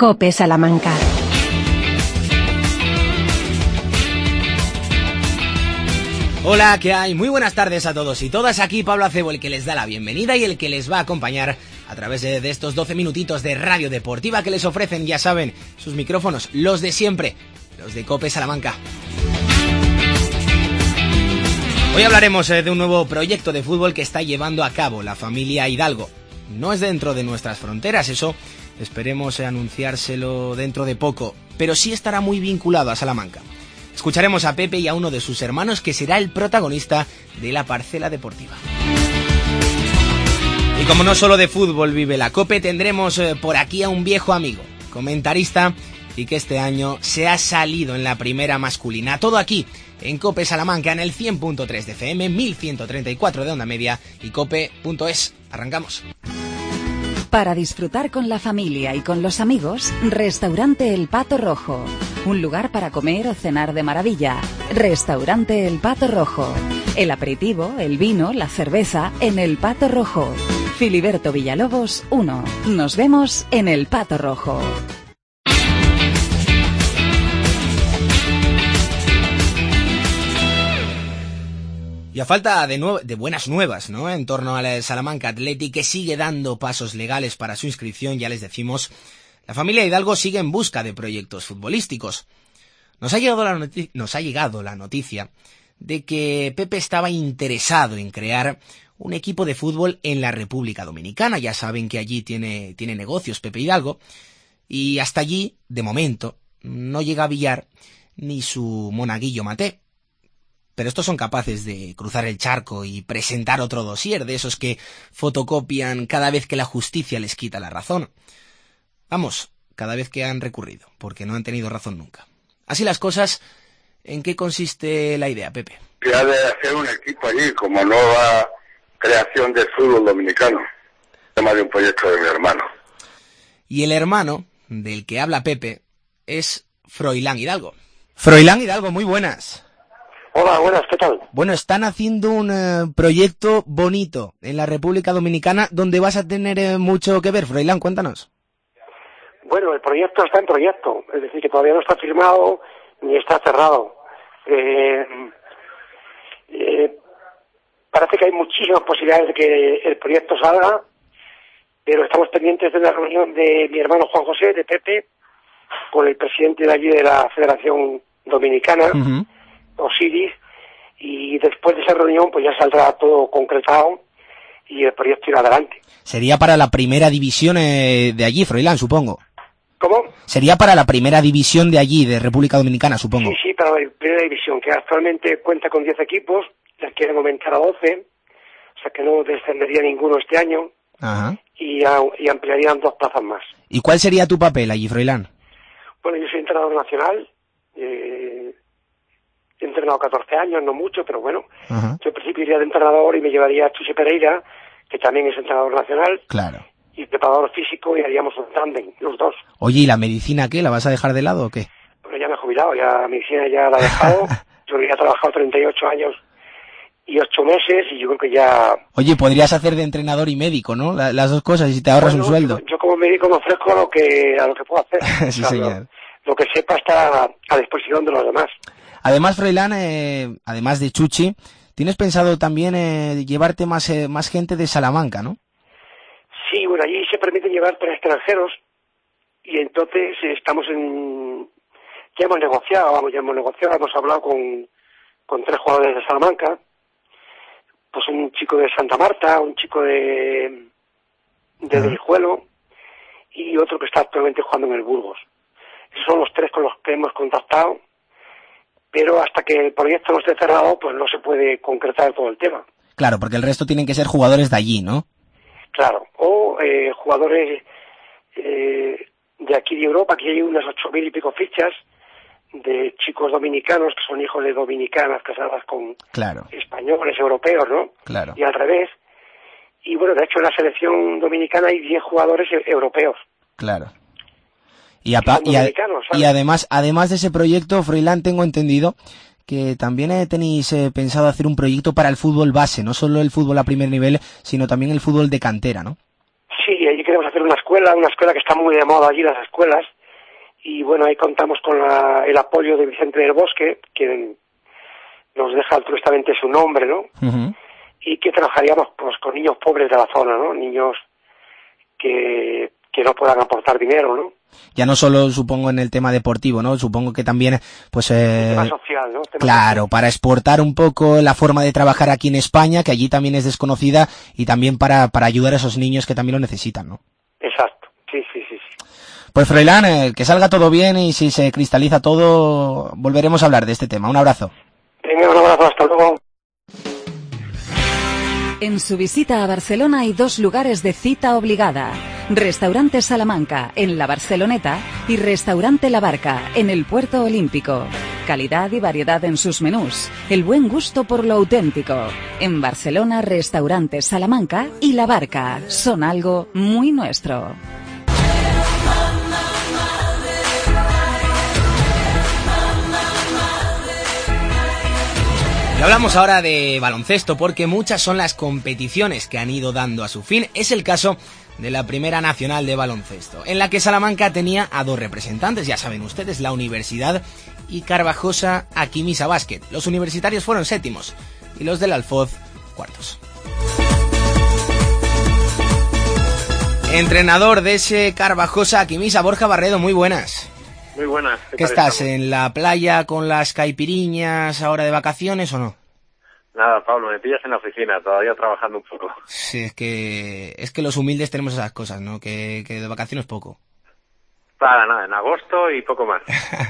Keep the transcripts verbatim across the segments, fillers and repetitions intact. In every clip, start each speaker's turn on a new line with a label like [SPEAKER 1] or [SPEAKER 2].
[SPEAKER 1] COPE Salamanca.
[SPEAKER 2] Hola, ¿qué hay? Muy buenas tardes a todos y todas. Aquí Pablo Acebo, el que les da la bienvenida y el que les va a acompañar a través de, de estos doce minutitos de radio deportiva que les ofrecen, ya saben, sus micrófonos, los de siempre, los de COPE Salamanca. Hoy hablaremos eh, de un nuevo proyecto de fútbol que está llevando a cabo la familia Hidalgo. No es dentro de nuestras fronteras, eso esperemos eh, anunciárselo dentro de poco, pero sí estará muy vinculado a Salamanca. Escucharemos a Pepe y a uno de sus hermanos que será el protagonista de la parcela deportiva. Y como no solo de fútbol vive la COPE, tendremos eh, por aquí a un viejo amigo, comentarista, y que este año se ha salido en la primera masculina. Todo aquí, en COPE Salamanca, en el cien punto tres de F M, mil ciento treinta y cuatro de onda media y cope punto es. Arrancamos.
[SPEAKER 3] Para disfrutar con la familia y con los amigos, Restaurante El Pato Rojo. Un lugar para comer o cenar de maravilla. Restaurante El Pato Rojo. El aperitivo, el vino, la cerveza en El Pato Rojo. Filiberto Villalobos, uno. Nos vemos en El Pato Rojo.
[SPEAKER 2] Y a falta de, nue- de buenas nuevas, ¿no?, en torno al Salamanca Athletic, que sigue dando pasos legales para su inscripción, ya les decimos, la familia Hidalgo sigue en busca de proyectos futbolísticos. Nos ha llegado la, noti- nos ha llegado la noticia de que Pepe estaba interesado en crear un equipo de fútbol en la República Dominicana. Ya saben que allí tiene, tiene negocios Pepe Hidalgo, y hasta allí, de momento, no llega a billar ni su monaguillo Maté. Pero estos son capaces de cruzar el charco y presentar otro dossier de esos que fotocopian cada vez que la justicia les quita la razón. Vamos, cada vez que han recurrido, porque no han tenido razón nunca. Así las cosas, ¿en qué consiste la idea, Pepe?
[SPEAKER 4] Que ha de hacer un equipo allí como nueva creación del fútbol dominicano. Tema de un proyecto de mi hermano.
[SPEAKER 2] Y el hermano del que habla Pepe es Froilán Hidalgo. Froilán Hidalgo, muy buenas.
[SPEAKER 5] Hola, buenas, ¿qué tal?
[SPEAKER 2] Bueno, están haciendo un eh, proyecto bonito en la República Dominicana donde vas a tener eh, mucho que ver. Froilán, cuéntanos.
[SPEAKER 5] Bueno, el proyecto está en proyecto, es decir, que todavía no está firmado ni está cerrado. Eh, eh, parece que hay muchísimas posibilidades de que el proyecto salga, pero estamos pendientes de una reunión de mi hermano Juan José, de Pepe, con el presidente de allí de la Federación Dominicana, uh-huh. Osiris, y después de esa reunión pues ya saldrá todo concretado y el proyecto irá adelante.
[SPEAKER 2] Sería para la primera división eh, de allí, Froilán, supongo.
[SPEAKER 5] ¿Cómo?
[SPEAKER 2] Sería para la primera división de allí, de República Dominicana, supongo.
[SPEAKER 5] Sí, sí, para la primera división, que actualmente cuenta con diez equipos, les quieren aumentar a doce, o sea que no descendería ninguno este año.
[SPEAKER 2] Ajá.
[SPEAKER 5] Y, a, y ampliarían dos plazas más.
[SPEAKER 2] ¿Y cuál sería tu papel allí, Froilán?
[SPEAKER 5] Bueno, yo soy entrenador nacional, eh, he entrenado catorce años, no mucho, pero bueno, uh-huh. Yo al principio iría de entrenador y me llevaría a Chuse Pereira, que también es entrenador nacional,
[SPEAKER 2] claro,
[SPEAKER 5] y preparador físico, y haríamos un tándem, los dos.
[SPEAKER 2] Oye, ¿y la medicina qué? ¿La vas a dejar de lado o qué?
[SPEAKER 5] Bueno, ya me he jubilado, ya la medicina ya la he dejado, yo ya he trabajado treinta y ocho años y ocho meses, y yo creo que ya...
[SPEAKER 2] Oye, podrías hacer de entrenador y médico, ¿no? La, las dos cosas, y si te ahorras
[SPEAKER 5] bueno,
[SPEAKER 2] un sueldo.
[SPEAKER 5] Yo, yo como médico me ofrezco a lo que, a lo que puedo hacer.
[SPEAKER 2] Sí,
[SPEAKER 5] o sea,
[SPEAKER 2] señor.
[SPEAKER 5] Lo, lo que sepa está a, a disposición de los demás.
[SPEAKER 2] Además, Froilán, eh, además de Chuchi, tienes pensado también eh, llevarte más eh, más gente de Salamanca, ¿no?
[SPEAKER 5] Sí, bueno, allí se permite llevar tres extranjeros y entonces eh, estamos en... Ya hemos negociado, vamos, ya hemos negociado, hemos hablado con, con tres jugadores de Salamanca, pues un chico de Santa Marta, un chico de de Delijuelo y otro que está actualmente jugando en el Burgos. Esos son los tres con los que hemos contactado, pero hasta que el proyecto no esté cerrado, pues no se puede concretar todo el tema.
[SPEAKER 2] Claro, porque el resto tienen que ser jugadores de allí, ¿no?
[SPEAKER 5] Claro, o eh, jugadores eh, de aquí de Europa, que hay unas ocho mil y pico fichas de chicos dominicanos que son hijos de dominicanas casadas con
[SPEAKER 2] claro.
[SPEAKER 5] españoles, europeos, ¿no?
[SPEAKER 2] Claro.
[SPEAKER 5] Y al revés. Y bueno, de hecho en la selección dominicana hay diez jugadores e- europeos.
[SPEAKER 2] Claro. Y, apa- y, a- y además, además de ese proyecto, Froilán, tengo entendido que también eh, tenéis eh, pensado hacer un proyecto para el fútbol base, no solo el fútbol a primer nivel, sino también el fútbol de cantera, ¿no?
[SPEAKER 5] Sí, allí queremos hacer una escuela escuela, una escuela que está muy de moda allí, las escuelas, y bueno, ahí contamos con la, el apoyo de Vicente del Bosque, quien nos deja altruistamente su nombre, ¿no? Uh-huh. Y que trabajaríamos pues con niños pobres de la zona, ¿no? Niños que, que no puedan aportar dinero, ¿no?
[SPEAKER 2] Ya no solo, supongo, en el tema deportivo, ¿no? Supongo que también, pues... Eh,
[SPEAKER 5] el tema social, ¿no? Tema
[SPEAKER 2] claro,
[SPEAKER 5] social.
[SPEAKER 2] Para exportar un poco la forma de trabajar aquí en España, que allí también es desconocida, y también para, para ayudar a esos niños que también lo necesitan, ¿no?
[SPEAKER 5] Exacto, sí, sí, sí. sí.
[SPEAKER 2] Pues Froilán, eh, que salga todo bien, y si se cristaliza todo, volveremos a hablar de este tema. Un abrazo.
[SPEAKER 5] Venga, un abrazo, hasta luego.
[SPEAKER 3] En su visita a Barcelona hay dos lugares de cita obligada. Restaurante Salamanca, en la Barceloneta, y Restaurante La Barca, en el Puerto Olímpico. Calidad y variedad en sus menús. El buen gusto por lo auténtico. En Barcelona, Restaurante Salamanca y La Barca son algo muy nuestro.
[SPEAKER 2] Y hablamos ahora de baloncesto porque muchas son las competiciones que han ido dando a su fin. Es el caso de la Primera Nacional de Baloncesto, en la que Salamanca tenía a dos representantes, ya saben ustedes, la Universidad y Carvajosa Aquimisa Basket. Los universitarios fueron séptimos y los del Alfoz cuartos. Entrenador de ese Carvajosa Aquimisa, Borja Barredo, muy buenas.
[SPEAKER 1] Muy buenas.
[SPEAKER 2] ¿Qué, ¿Qué estás, estamos? ¿En la playa con las caipiriñas ahora de vacaciones o no?
[SPEAKER 1] Nada, Pablo, me pillas en la oficina, todavía trabajando un poco.
[SPEAKER 2] Sí, es que es que los humildes tenemos esas cosas, ¿no? Que, que de vacaciones poco.
[SPEAKER 1] Para nada, en agosto y poco más.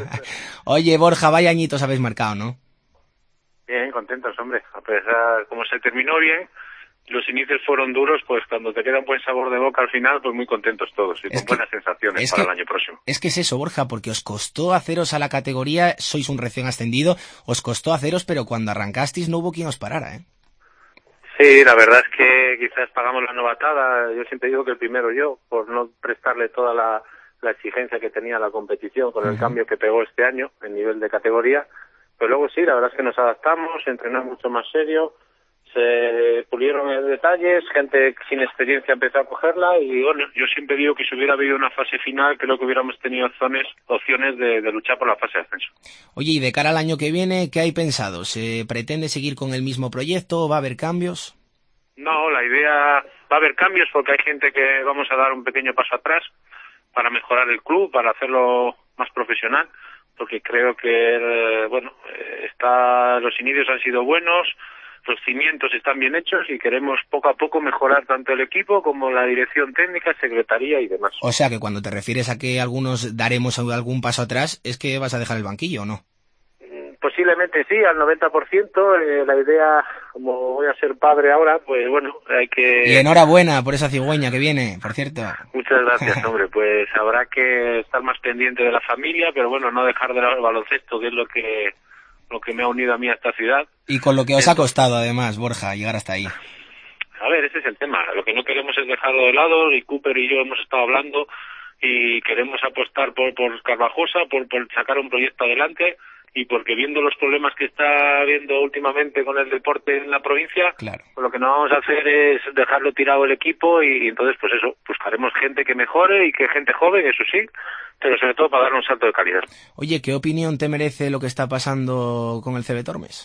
[SPEAKER 2] Oye, Borja, vaya añitos habéis marcado, ¿no?
[SPEAKER 1] Bien, contentos, hombre. A pesar, como se terminó bien, los inicios fueron duros, pues cuando te queda un buen sabor de boca al final, pues muy contentos todos y con buenas sensaciones para el año próximo.
[SPEAKER 2] Es que es eso, Borja, porque os costó haceros a la categoría, sois un recién ascendido, os costó haceros, pero cuando arrancasteis no hubo quien os parara, ¿eh?
[SPEAKER 1] Sí, la verdad es que quizás pagamos la novatada, yo siempre digo que el primero yo, por no prestarle toda la, la exigencia que tenía la competición con el uh-huh. cambio que pegó este año en nivel de categoría, pero luego sí, la verdad es que nos adaptamos, entrenamos mucho más serio, se pulieron detalles, gente sin experiencia empezó a cogerla y bueno, yo siempre digo que si hubiera habido una fase final creo que hubiéramos tenido opciones, opciones de, de luchar por la fase de ascenso.
[SPEAKER 2] Oye, y de cara al año que viene, ¿qué hay pensado? ¿Se pretende seguir con el mismo proyecto? ¿Va a haber cambios?
[SPEAKER 1] No, la idea va a haber cambios porque hay gente que vamos a dar un pequeño paso atrás para mejorar el club, para hacerlo más profesional, porque creo que, bueno, está, los inicios han sido buenos, los cimientos están bien hechos y queremos poco a poco mejorar tanto el equipo como la dirección técnica, secretaría y demás.
[SPEAKER 2] O sea que cuando te refieres a que algunos daremos algún paso atrás, ¿es que vas a dejar el banquillo o no?
[SPEAKER 1] Posiblemente sí, al noventa por ciento. Eh, la idea, como voy a ser padre ahora, pues bueno, hay que...
[SPEAKER 2] Y enhorabuena por esa cigüeña que viene, por cierto.
[SPEAKER 1] Muchas gracias, hombre. Pues habrá que estar más pendiente de la familia, pero bueno, no dejar de lado el baloncesto, que es lo que... lo que me ha unido a mí a esta ciudad.
[SPEAKER 2] Y con lo que os ha costado, además, Borja, llegar hasta ahí.
[SPEAKER 1] A ver, ese es el tema. Lo que no queremos es dejarlo de lado, y Cooper y yo hemos estado hablando, y queremos apostar por, por Carvajosa, por, por sacar un proyecto adelante, y porque viendo los problemas que está habiendo últimamente con el deporte en la provincia,
[SPEAKER 2] claro.
[SPEAKER 1] Pues lo que no vamos a hacer es dejarlo tirado el equipo, y, y entonces, pues eso, buscaremos gente que mejore, y que gente joven, eso sí, pero sobre todo para dar un salto de calidad.
[SPEAKER 2] Oye, ¿qué opinión te merece lo que está pasando con el C B Tormes?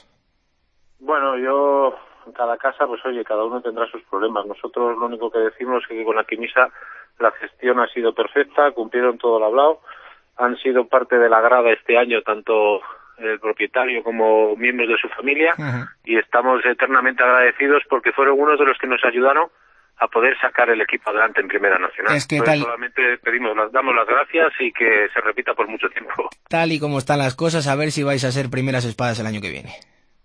[SPEAKER 1] Bueno, yo, en cada casa, pues oye, cada uno tendrá sus problemas. Nosotros lo único que decimos es que con la Aquimisa la gestión ha sido perfecta, cumplieron todo lo hablado, han sido parte de la grada este año, tanto el propietario como miembros de su familia, uh-huh. y estamos eternamente agradecidos porque fueron unos de los que nos ayudaron a poder sacar el equipo adelante en Primera Nacional.
[SPEAKER 2] Es que tal...
[SPEAKER 1] solamente pedimos, las, damos las gracias y que se repita por mucho tiempo.
[SPEAKER 2] Tal y como están las cosas, a ver si vais a ser primeras espadas el año que viene.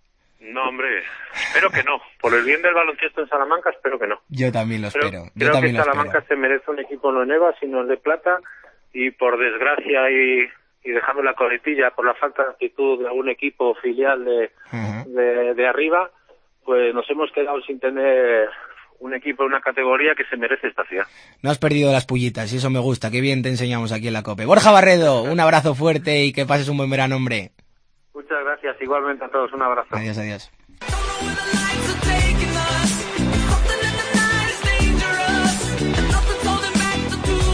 [SPEAKER 1] No, hombre, espero que no. Por el bien del baloncesto en Salamanca, espero que no.
[SPEAKER 2] Yo también lo espero.
[SPEAKER 1] Pero,
[SPEAKER 2] Yo
[SPEAKER 1] creo
[SPEAKER 2] también
[SPEAKER 1] que Salamanca
[SPEAKER 2] espero.
[SPEAKER 1] se merece un equipo no en EVA, sino el de plata, y por desgracia y, y dejando la coletilla por la falta de actitud de algún equipo filial de, uh-huh. de, de arriba, pues nos hemos quedado sin tener un equipo en una categoría que se merece esta ciudad.
[SPEAKER 2] No has perdido las pullitas y eso me gusta. Qué bien te enseñamos aquí en la COPE. Borja Barredo, un abrazo fuerte y que pases un buen verano, hombre.
[SPEAKER 1] Muchas gracias, igualmente a todos, un abrazo.
[SPEAKER 2] Adiós, adiós.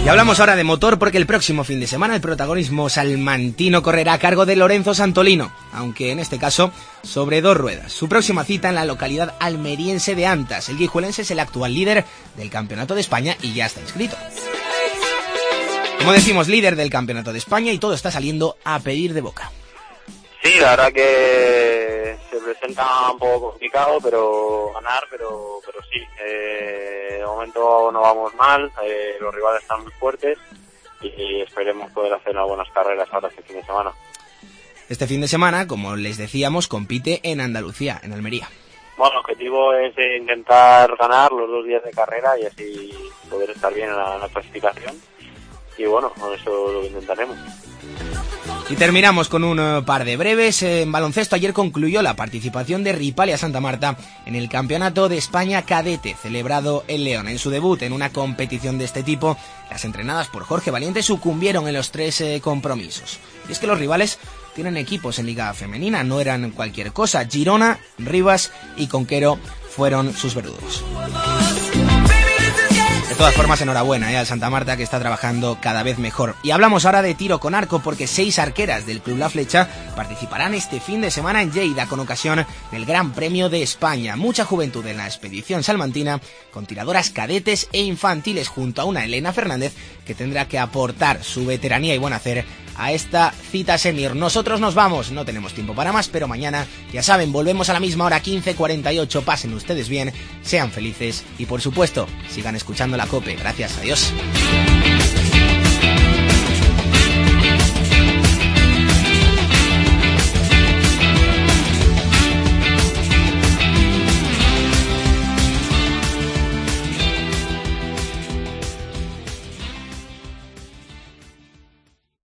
[SPEAKER 2] Y hablamos ahora de motor porque el próximo fin de semana el protagonismo salmantino correrá a cargo de Lorenzo Santolino, aunque en este caso sobre dos ruedas. Su próxima cita en la localidad almeriense de Antas. El guijuelense es el actual líder del Campeonato de España y ya está inscrito. Como decimos, líder del Campeonato de España y todo está saliendo a pedir de boca.
[SPEAKER 6] Sí, la verdad que se presenta un poco complicado, pero ganar, pero pero sí. Eh, de momento no vamos mal, eh, los rivales están muy fuertes y esperemos poder hacer unas buenas carreras ahora este fin de semana.
[SPEAKER 2] Este fin de semana, como les decíamos, compite en Andalucía, en Almería.
[SPEAKER 6] Bueno, el objetivo es intentar ganar los dos días de carrera y así poder estar bien en la, en la clasificación. Y bueno, eso lo intentaremos.
[SPEAKER 2] Y terminamos con un uh, par de breves. En baloncesto ayer concluyó la participación de Ripalia Santa Marta en el Campeonato de España Cadete, celebrado en León. En su debut en una competición de este tipo, las entrenadas por Jorge Valiente sucumbieron en los tres eh, compromisos. Y es que los rivales tienen equipos en Liga Femenina, no eran cualquier cosa. Girona, Rivas y Conquero fueron sus verdugos. De todas formas, enhorabuena eh, al Santa Marta, que está trabajando cada vez mejor. Y hablamos ahora de tiro con arco porque seis arqueras del Club La Flecha participarán este fin de semana en Lleida con ocasión del Gran Premio de España. Mucha juventud en la expedición salmantina con tiradoras cadetes e infantiles junto a una Elena Fernández que tendrá que aportar su veteranía y buen hacer a esta cita senior. Nosotros nos vamos, no tenemos tiempo para más, pero mañana, ya saben, volvemos a la misma hora, quince cuarenta y ocho. Pasen ustedes bien, sean felices y por supuesto, sigan escuchando la COPE. Gracias, adiós.